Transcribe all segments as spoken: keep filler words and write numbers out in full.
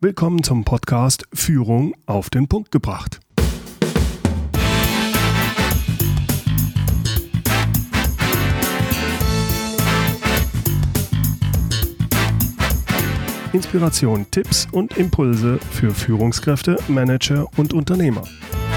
Willkommen zum Podcast Führung auf den Punkt gebracht. Inspiration, Tipps und Impulse für Führungskräfte, Manager und Unternehmer.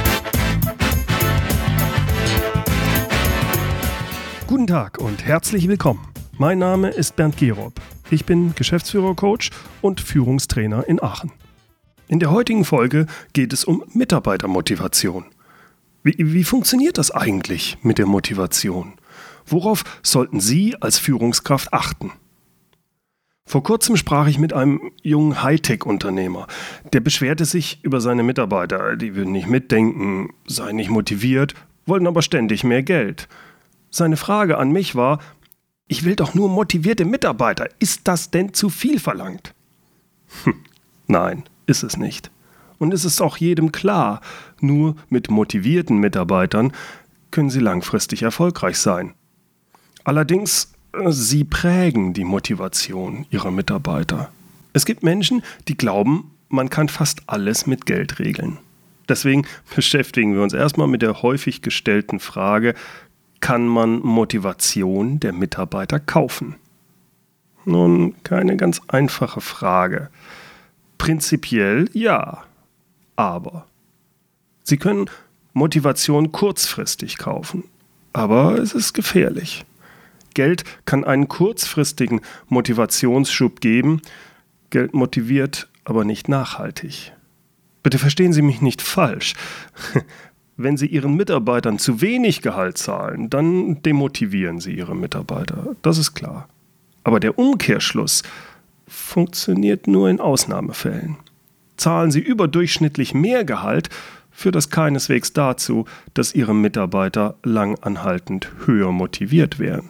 Guten Tag und herzlich willkommen. Mein Name ist Bernd Gerob. Ich bin Geschäftsführer-Coach und Führungstrainer in Aachen. In der heutigen Folge geht es um Mitarbeitermotivation. Wie, wie funktioniert das eigentlich mit der Motivation? Worauf sollten Sie als Führungskraft achten? Vor kurzem sprach ich mit einem jungen Hightech-Unternehmer. Der beschwerte sich über seine Mitarbeiter. Die würden nicht mitdenken, seien nicht motiviert, wollten aber ständig mehr Geld. Seine Frage an mich war: Ich will doch nur motivierte Mitarbeiter. Ist das denn zu viel verlangt? Hm, nein, ist es nicht. Und es ist auch jedem klar, nur mit motivierten Mitarbeitern können sie langfristig erfolgreich sein. Allerdings, sie prägen die Motivation ihrer Mitarbeiter. Es gibt Menschen, die glauben, man kann fast alles mit Geld regeln. Deswegen beschäftigen wir uns erstmal mit der häufig gestellten Frage: Kann man Motivation der Mitarbeiter kaufen? Nun, keine ganz einfache Frage. Prinzipiell ja, aber Sie können Motivation kurzfristig kaufen, aber es ist gefährlich. Geld kann einen kurzfristigen Motivationsschub geben, Geld motiviert, aber nicht nachhaltig. Bitte verstehen Sie mich nicht falsch. Wenn Sie Ihren Mitarbeitern zu wenig Gehalt zahlen, dann demotivieren Sie Ihre Mitarbeiter. Das ist klar. Aber der Umkehrschluss funktioniert nur in Ausnahmefällen. Zahlen Sie überdurchschnittlich mehr Gehalt, führt das keineswegs dazu, dass Ihre Mitarbeiter langanhaltend höher motiviert werden.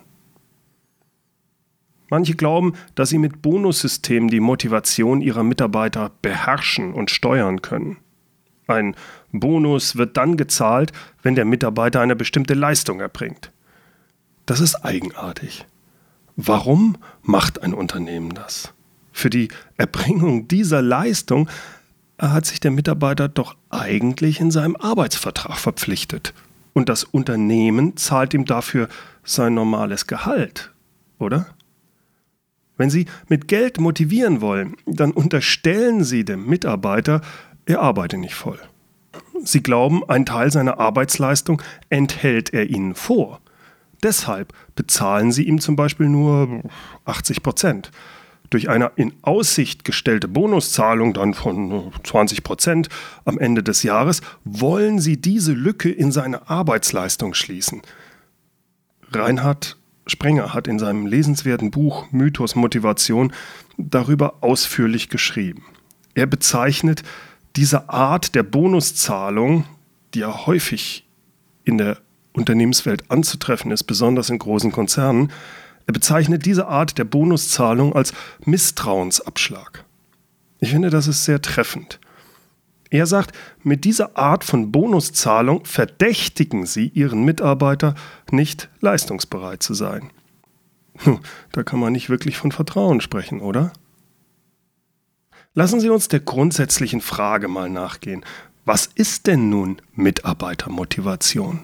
Manche glauben, dass sie mit Bonussystemen die Motivation ihrer Mitarbeiter beherrschen und steuern können. Ein Bonus wird dann gezahlt, wenn der Mitarbeiter eine bestimmte Leistung erbringt. Das ist eigenartig. Warum macht ein Unternehmen das? Für die Erbringung dieser Leistung hat sich der Mitarbeiter doch eigentlich in seinem Arbeitsvertrag verpflichtet. Und das Unternehmen zahlt ihm dafür sein normales Gehalt, oder? Wenn Sie mit Geld motivieren wollen, dann unterstellen Sie dem Mitarbeiter, er arbeite nicht voll. Sie glauben, ein Teil seiner Arbeitsleistung enthält er Ihnen vor. Deshalb bezahlen Sie ihm zum Beispiel nur achtzig Prozent. Durch eine in Aussicht gestellte Bonuszahlung dann von zwanzig Prozent am Ende des Jahres wollen Sie diese Lücke in seine Arbeitsleistung schließen. Reinhard Sprenger hat in seinem lesenswerten Buch Mythos Motivation darüber ausführlich geschrieben. Er bezeichnet diese Art der Bonuszahlung, die ja häufig in der Unternehmenswelt anzutreffen ist, besonders in großen Konzernen, er bezeichnet diese Art der Bonuszahlung als Misstrauensabschlag. Ich finde, das ist sehr treffend. Er sagt, mit dieser Art von Bonuszahlung verdächtigen Sie Ihren Mitarbeiter, nicht leistungsbereit zu sein. Da kann man nicht wirklich von Vertrauen sprechen, oder? Lassen Sie uns der grundsätzlichen Frage mal nachgehen. Was ist denn nun Mitarbeitermotivation?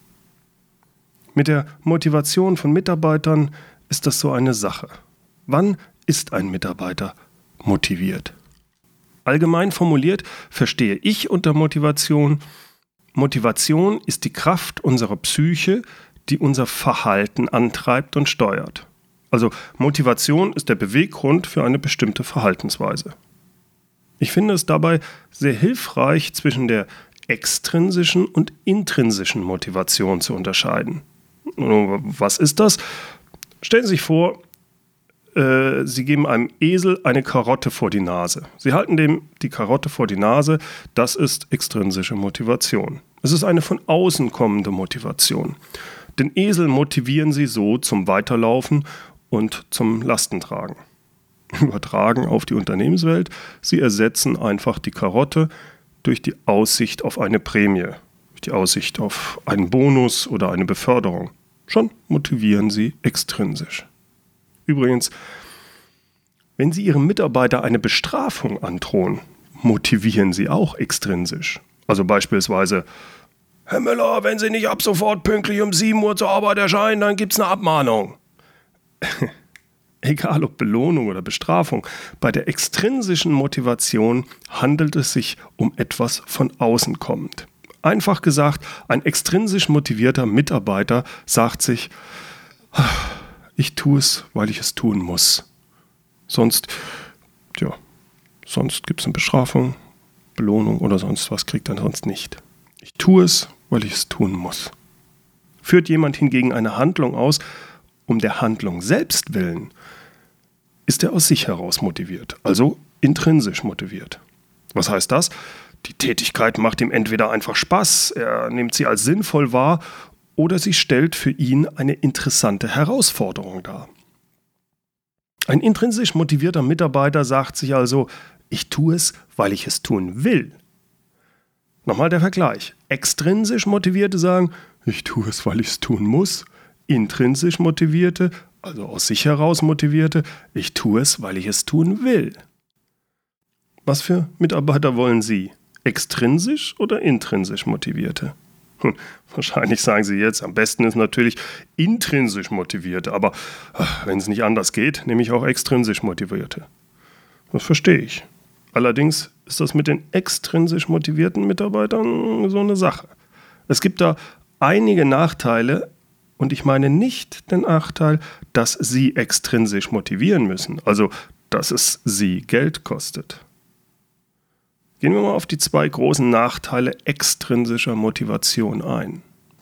Mit der Motivation von Mitarbeitern ist das so eine Sache. Wann ist ein Mitarbeiter motiviert? Allgemein formuliert verstehe ich unter Motivation: Motivation ist die Kraft unserer Psyche, die unser Verhalten antreibt und steuert. Also Motivation ist der Beweggrund für eine bestimmte Verhaltensweise. Ich finde es dabei sehr hilfreich, zwischen der extrinsischen und intrinsischen Motivation zu unterscheiden. Was ist das? Stellen Sie sich vor, äh, Sie geben einem Esel eine Karotte vor die Nase. Sie halten dem die Karotte vor die Nase, das ist extrinsische Motivation. Es ist eine von außen kommende Motivation. Den Esel motivieren Sie so zum Weiterlaufen und zum Lastentragen. Übertragen auf die Unternehmenswelt: Sie ersetzen einfach die Karotte durch die Aussicht auf eine Prämie, durch die Aussicht auf einen Bonus oder eine Beförderung. Schon motivieren Sie extrinsisch. Übrigens, Wenn Sie Ihrem Mitarbeiter eine Bestrafung androhen, motivieren Sie auch extrinsisch. Also beispielsweise: Herr Müller, wenn Sie nicht ab sofort pünktlich um sieben Uhr zur Arbeit erscheinen, dann gibt es eine Abmahnung. Egal ob Belohnung oder Bestrafung, bei der extrinsischen Motivation handelt es sich um etwas von außen kommend. Einfach gesagt, ein extrinsisch motivierter Mitarbeiter sagt sich: Ich tue es, weil ich es tun muss. Sonst, ja, sonst gibt es eine Bestrafung, Belohnung oder sonst was, kriegt er sonst nicht. Ich tue es, weil ich es tun muss. Führt jemand hingegen eine Handlung aus, um der Handlung selbst willen, ist er aus sich heraus motiviert, also intrinsisch motiviert. Was heißt das? Die Tätigkeit macht ihm entweder einfach Spaß, er nimmt sie als sinnvoll wahr, oder sie stellt für ihn eine interessante Herausforderung dar. Ein intrinsisch motivierter Mitarbeiter sagt sich also: Ich tue es, weil ich es tun will. Nochmal der Vergleich. Extrinsisch Motivierte sagen: Ich tue es, weil ich es tun muss. Intrinsisch Motivierte, also aus sich heraus Motivierte: Ich tue es, weil ich es tun will. Was für Mitarbeiter wollen Sie? Extrinsisch oder intrinsisch Motivierte? Hm, wahrscheinlich sagen Sie jetzt, am besten ist natürlich intrinsisch Motivierte, aber ach, wenn es nicht anders geht, nehme ich auch extrinsisch Motivierte. Das verstehe ich. Allerdings ist das mit den extrinsisch motivierten Mitarbeitern so eine Sache. Es gibt da einige Nachteile, und ich meine nicht den Nachteil, dass Sie extrinsisch motivieren müssen, also dass es Sie Geld kostet. Gehen wir mal auf die zwei großen Nachteile extrinsischer Motivation ein.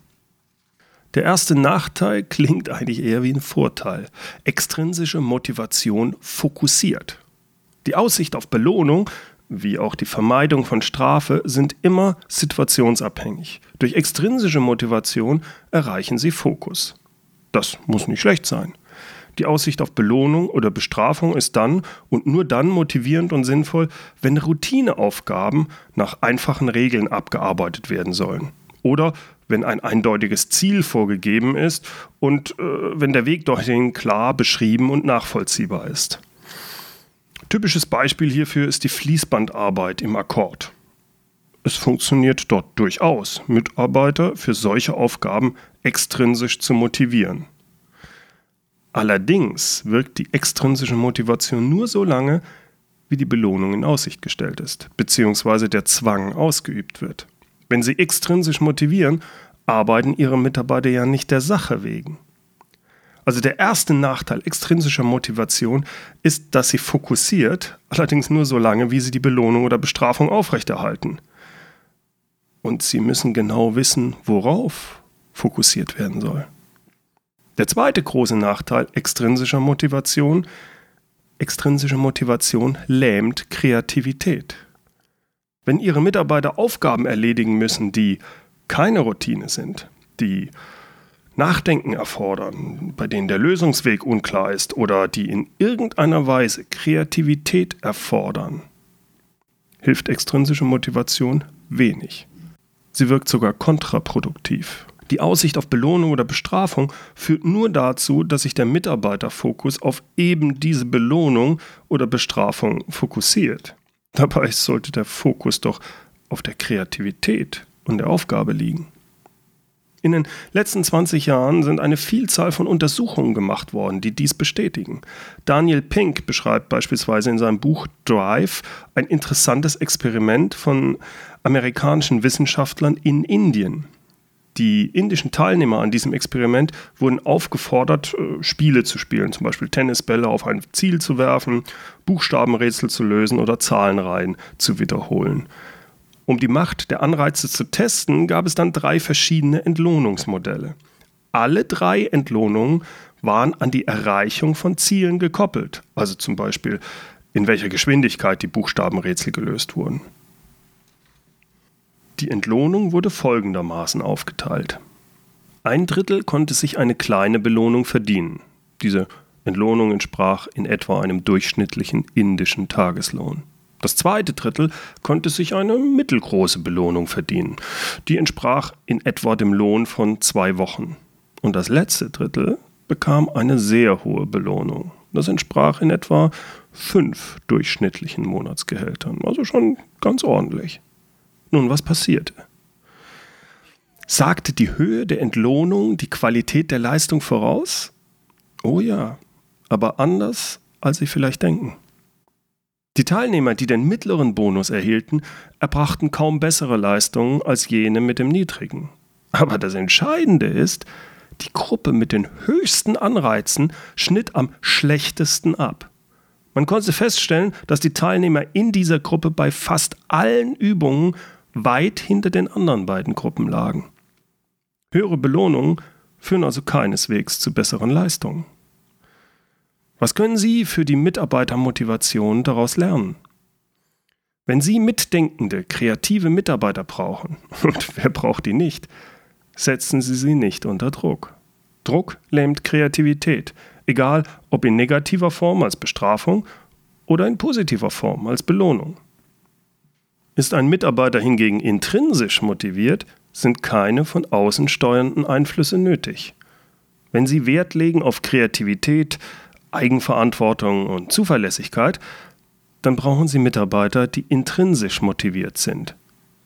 Der erste Nachteil klingt eigentlich eher wie ein Vorteil. Extrinsische Motivation fokussiert. Die Aussicht auf Belohnung, wie auch die Vermeidung von Strafe, sind immer situationsabhängig. Durch extrinsische Motivation erreichen Sie Fokus. Das muss nicht schlecht sein. Die Aussicht auf Belohnung oder Bestrafung ist dann und nur dann motivierend und sinnvoll, wenn Routineaufgaben nach einfachen Regeln abgearbeitet werden sollen. Oder wenn ein eindeutiges Ziel vorgegeben ist und äh, wenn der Weg dorthin klar beschrieben und nachvollziehbar ist. Typisches Beispiel hierfür ist die Fließbandarbeit im Akkord. Es funktioniert dort durchaus, Mitarbeiter für solche Aufgaben extrinsisch zu motivieren. Allerdings wirkt die extrinsische Motivation nur so lange, wie die Belohnung in Aussicht gestellt ist, beziehungsweise der Zwang ausgeübt wird. Wenn Sie extrinsisch motivieren, arbeiten Ihre Mitarbeiter ja nicht der Sache wegen. Also der erste Nachteil extrinsischer Motivation ist, dass sie fokussiert, allerdings nur so lange, wie Sie die Belohnung oder Bestrafung aufrechterhalten. Und Sie müssen genau wissen, worauf fokussiert werden soll. Der zweite große Nachteil extrinsischer Motivation: Extrinsische Motivation lähmt Kreativität. Wenn Ihre Mitarbeiter Aufgaben erledigen müssen, die keine Routine sind, die Nachdenken erfordern, bei denen der Lösungsweg unklar ist oder die in irgendeiner Weise Kreativität erfordern, hilft extrinsische Motivation wenig. Sie wirkt sogar kontraproduktiv. Die Aussicht auf Belohnung oder Bestrafung führt nur dazu, dass sich der Mitarbeiterfokus auf eben diese Belohnung oder Bestrafung fokussiert. Dabei sollte der Fokus doch auf der Kreativität und der Aufgabe liegen. In den letzten zwanzig Jahren sind eine Vielzahl von Untersuchungen gemacht worden, die dies bestätigen. Daniel Pink beschreibt beispielsweise in seinem Buch Drive ein interessantes Experiment von amerikanischen Wissenschaftlern in Indien. Die indischen Teilnehmer an diesem Experiment wurden aufgefordert, Spiele zu spielen, zum Beispiel Tennisbälle auf ein Ziel zu werfen, Buchstabenrätsel zu lösen oder Zahlenreihen zu wiederholen. Um die Macht der Anreize zu testen, gab es dann drei verschiedene Entlohnungsmodelle. Alle drei Entlohnungen waren an die Erreichung von Zielen gekoppelt, also zum Beispiel in welcher Geschwindigkeit die Buchstabenrätsel gelöst wurden. Die Entlohnung wurde folgendermaßen aufgeteilt. Ein Drittel konnte sich eine kleine Belohnung verdienen. Diese Entlohnung entsprach in etwa einem durchschnittlichen indischen Tageslohn. Das zweite Drittel konnte sich eine mittelgroße Belohnung verdienen. Die entsprach in etwa dem Lohn von zwei Wochen. Und das letzte Drittel bekam eine sehr hohe Belohnung. Das entsprach in etwa fünf durchschnittlichen Monatsgehältern, also schon ganz ordentlich. Nun, was passierte? Sagte die Höhe der Entlohnung die Qualität der Leistung voraus? Oh ja, aber anders, als Sie vielleicht denken. Die Teilnehmer, die den mittleren Bonus erhielten, erbrachten kaum bessere Leistungen als jene mit dem niedrigen. Aber das Entscheidende ist, die Gruppe mit den höchsten Anreizen schnitt am schlechtesten ab. Man konnte feststellen, dass die Teilnehmer in dieser Gruppe bei fast allen Übungen weit hinter den anderen beiden Gruppen lagen. Höhere Belohnungen führen also keineswegs zu besseren Leistungen. Was können Sie für die Mitarbeitermotivation daraus lernen? Wenn Sie mitdenkende, kreative Mitarbeiter brauchen, und wer braucht die nicht, setzen Sie sie nicht unter Druck. Druck lähmt Kreativität, egal ob in negativer Form als Bestrafung oder in positiver Form als Belohnung. Ist ein Mitarbeiter hingegen intrinsisch motiviert, sind keine von außen steuernden Einflüsse nötig. Wenn Sie Wert legen auf Kreativität, Eigenverantwortung und Zuverlässigkeit, dann brauchen Sie Mitarbeiter, die intrinsisch motiviert sind.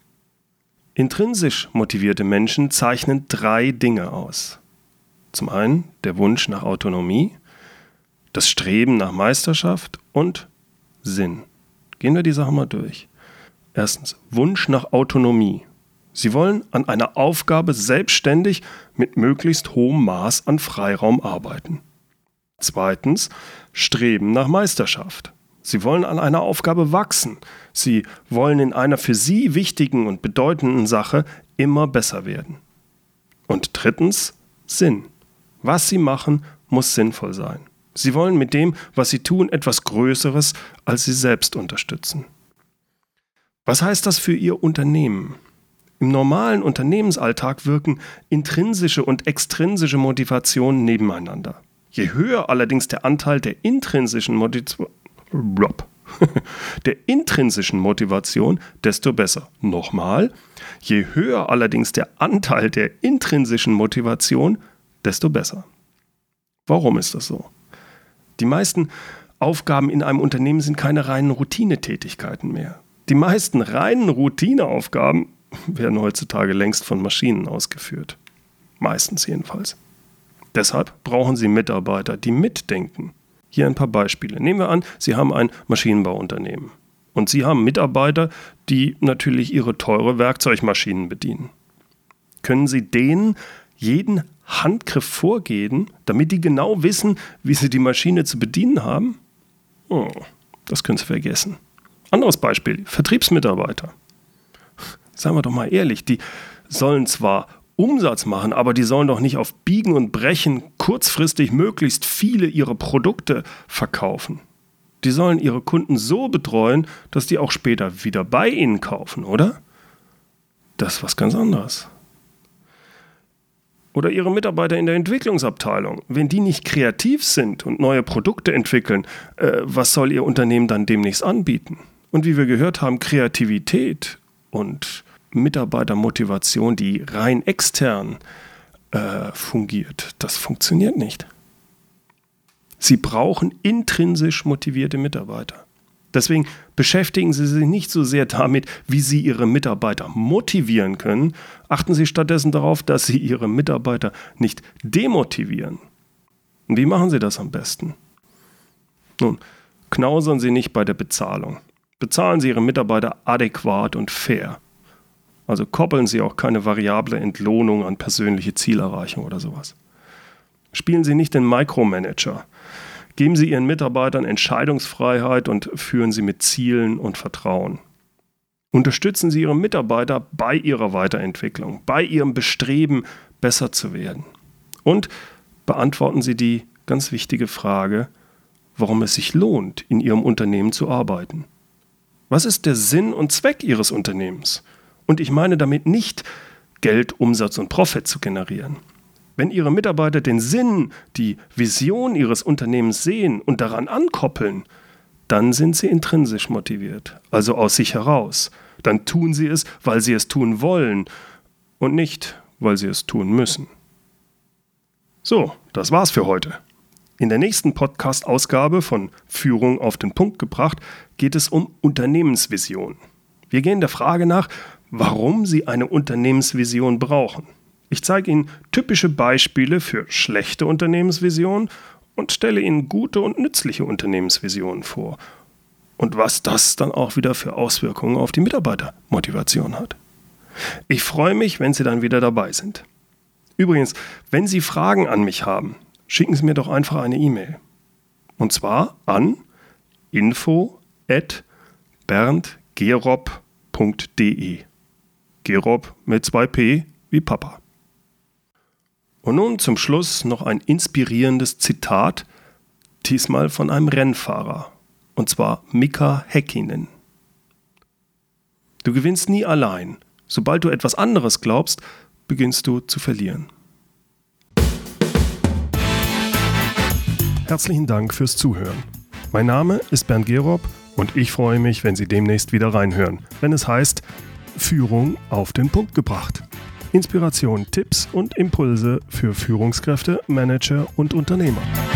Intrinsisch motivierte Menschen zeichnen drei Dinge aus. Zum einen der Wunsch nach Autonomie, das Streben nach Meisterschaft und Sinn. Gehen wir die Sache mal durch. Erstens, Wunsch nach Autonomie. Sie wollen an einer Aufgabe selbstständig mit möglichst hohem Maß an Freiraum arbeiten. Zweitens, Streben nach Meisterschaft. Sie wollen an einer Aufgabe wachsen. Sie wollen in einer für Sie wichtigen und bedeutenden Sache immer besser werden. Und drittens, Sinn. Was Sie machen, muss sinnvoll sein. Sie wollen mit dem, was Sie tun, etwas Größeres als Sie selbst unterstützen. Was heißt das für Ihr Unternehmen? Im normalen Unternehmensalltag wirken intrinsische und extrinsische Motivationen nebeneinander. Je höher allerdings der Anteil der intrinsischen Motivation, der intrinsischen Motivation, desto besser. Nochmal, je höher allerdings der Anteil der intrinsischen Motivation, desto besser. Warum ist das so? Die meisten Aufgaben in einem Unternehmen sind keine reinen Routinetätigkeiten mehr. Die meisten reinen Routineaufgaben werden heutzutage längst von Maschinen ausgeführt. Meistens jedenfalls. Deshalb brauchen Sie Mitarbeiter, die mitdenken. Hier ein paar Beispiele. Nehmen wir an, Sie haben ein Maschinenbauunternehmen. Und Sie haben Mitarbeiter, die natürlich ihre teure Werkzeugmaschinen bedienen. Können Sie denen jeden Handgriff vorgeben, damit die genau wissen, wie sie die Maschine zu bedienen haben? Oh, das können Sie vergessen. Anderes Beispiel, Vertriebsmitarbeiter. Seien wir doch mal ehrlich, die sollen zwar Umsatz machen, aber die sollen doch nicht auf Biegen und Brechen kurzfristig möglichst viele ihrer Produkte verkaufen. Die sollen ihre Kunden so betreuen, dass die auch später wieder bei ihnen kaufen, oder? Das ist was ganz anderes. Oder ihre Mitarbeiter in der Entwicklungsabteilung. Wenn die nicht kreativ sind und neue Produkte entwickeln, äh, was soll ihr Unternehmen dann demnächst anbieten? Und wie wir gehört haben, Kreativität und Mitarbeitermotivation, die rein extern äh, fungiert, das funktioniert nicht. Sie brauchen intrinsisch motivierte Mitarbeiter. Deswegen beschäftigen Sie sich nicht so sehr damit, wie Sie Ihre Mitarbeiter motivieren können. Achten Sie stattdessen darauf, dass Sie Ihre Mitarbeiter nicht demotivieren. Und wie machen Sie das am besten? Nun, knausern Sie nicht bei der Bezahlung. Bezahlen Sie Ihre Mitarbeiter adäquat und fair. Also koppeln Sie auch keine variable Entlohnung an persönliche Zielerreichung oder sowas. Spielen Sie nicht den Micromanager. Geben Sie Ihren Mitarbeitern Entscheidungsfreiheit und führen Sie mit Zielen und Vertrauen. Unterstützen Sie Ihre Mitarbeiter bei ihrer Weiterentwicklung, bei ihrem Bestreben, besser zu werden. Und beantworten Sie die ganz wichtige Frage, warum es sich lohnt, in Ihrem Unternehmen zu arbeiten. Was ist der Sinn und Zweck Ihres Unternehmens? Und ich meine damit nicht, Geld, Umsatz und Profit zu generieren. Wenn Ihre Mitarbeiter den Sinn, die Vision Ihres Unternehmens sehen und daran ankoppeln, dann sind sie intrinsisch motiviert, also aus sich heraus. Dann tun sie es, weil sie es tun wollen und nicht, weil sie es tun müssen. So, das war's für heute. In der nächsten Podcast-Ausgabe von Führung auf den Punkt gebracht geht es um Unternehmensvision. Wir gehen der Frage nach, warum Sie eine Unternehmensvision brauchen. Ich zeige Ihnen typische Beispiele für schlechte Unternehmensvisionen und stelle Ihnen gute und nützliche Unternehmensvisionen vor. Und was das dann auch wieder für Auswirkungen auf die Mitarbeitermotivation hat. Ich freue mich, wenn Sie dann wieder dabei sind. Übrigens, wenn Sie Fragen an mich haben, schicken Sie mir doch einfach eine E-Mail. Und zwar an info at bernd gerob punkt de. Gerob mit zwei P wie Papa. Und nun zum Schluss noch ein inspirierendes Zitat, diesmal von einem Rennfahrer, und zwar Mika Häkkinen. Du gewinnst nie allein. Sobald du etwas anderes glaubst, beginnst du zu verlieren. Herzlichen Dank fürs Zuhören. Mein Name ist Bernd Gerob und ich freue mich, wenn Sie demnächst wieder reinhören, wenn es heißt Führung auf den Punkt gebracht. Inspiration, Tipps und Impulse für Führungskräfte, Manager und Unternehmer.